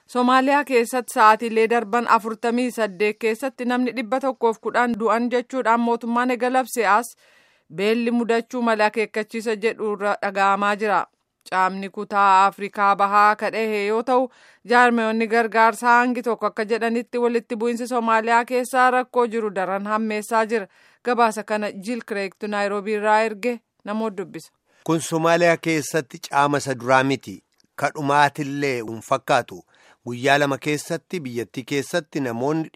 Somaaliyaa keessatti sa'aatiilee darban 48 keessatti namni 110 du'an jechuudhaan mootummaan eegalabse as beelli mudachuu mala akeekkachiisa jedhu irra dhaga'amaa jira. Caamni kutaa Afrikaa bahaa kadhee yoo ta'u jaarmiyoonni gargaarsaa hangi tokko akka jedhanitti walitti bu'iinsi Somaaliyaa keessaa rakkoo jiru daran hammeessaa jira. Gabaasa kana Jiil Kireegtu Naayiroobii irraa erge namoota dubbisa. Kun Somaaliyaa keessatti caamasa duraa miti. Kadhumaatillee hin fakkaatu. Guyyaa lama keessatti biyyattii keessatti namoonni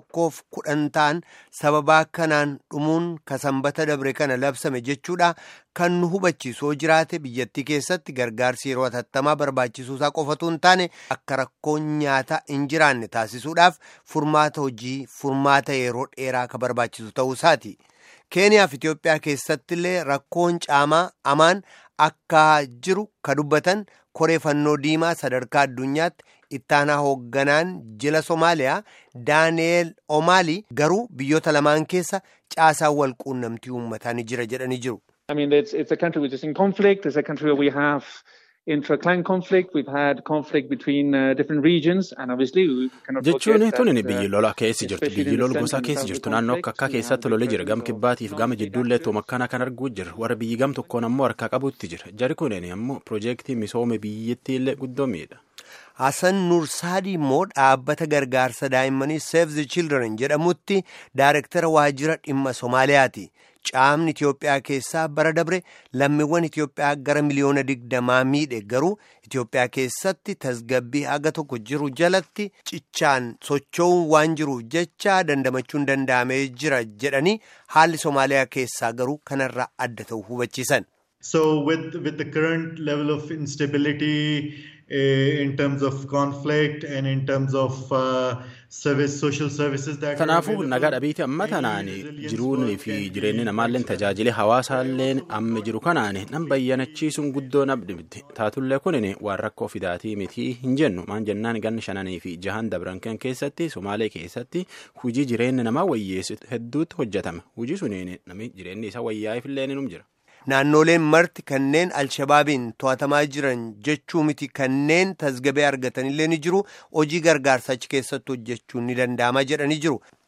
110 ta'an sababaa kanaan dhumuun kasanbata dabre kana labsame jechuudha. Kan nu hubachiisoo jiraate biyyattii keessatti gargaarsi yeroo hatattamaa barbaachisuusaa qofatu hin taane akka rakkoon nyaataa hin jiraanne taasisuudhaaf furmaata hojii furmaata yeroo dheeraa akka barbaachisu ta'uusaati. Keeniyaa fi Itoophiyaa keessatti illee rakkoon caamaa amaan akka jiru ka dubbatan koree fannoo diimaa sadarkaa addunyaatti ittaanaa hoogganaan jila Somaaliyaa Daani'eel Omaalii garuu biyyoota lamaan keessa caasaan wal quunnamtii uummataa ni jira jedhanii jiru. I mean, it's a country which is in conflict. It's a country where we have intra-clan conflict. We've had conflict between different regions, and obviously we cannot forget that. Jechuun tuni biyyi lola keessa jirtu, biyyi lola gosaa keessa jirtu naannoo akka keessatti lolee jira. Gam kibbaatiif gama jidduullee tomakkana kan arguu jira. Warra biyyi gam tokkoon ammoo harkaa qabuutti jira. Jari kunin ammoo piroojeektii misoome biyyattiillee guddoo miidha. Hasan Nursaadii immoo dhaabbata gargaarsa daa'immanii Save the Children jedhamutti daayirektara waajjira dhimma Somaaliyaati. Caamni Itoophiyaa keessaa bara dabre lammiiwwan Itoophiyaa gara miliyoona 20 miidhe garuu Itoophiyaa keessatti tasgabbii haga tokko jiru jalatti cichaan socho'uun waan jiruuf jecha dandamachuun danda'amee jira jedhanii haalli Somaaliyaa keessaa garuu kanarraa adda ta'u hubachiisan. So with the current level of instability in terms of conflict and in terms of social services that Kanaafuu nagaa dhabiiti amma tanaan jiruun fi jireenyi namaalleen tajaajila hawaasaalleen amma jiru kanaan nan bayyanachiisuun guddoo nabdimti. Taatullee kunin waan rakkoo fidaatii mitii hin jennu maan jennaan ganna 5 fi 6 dabran kan keessatti Somaalee keessatti hujii jireenya namaa wayyeessu hedduutti hojjetame. Hujii suniin namni jireenyi isaa wayyaa'eefillee ni jira. Naannoleen marti kanneen Alshabaabiin to'atamaa jiran jechuu miti kanneen tasgabee argatanillee ni jiru. Hojii gargaarsa achi keessatti hojjechuun ni danda'ama jedhanii jiru.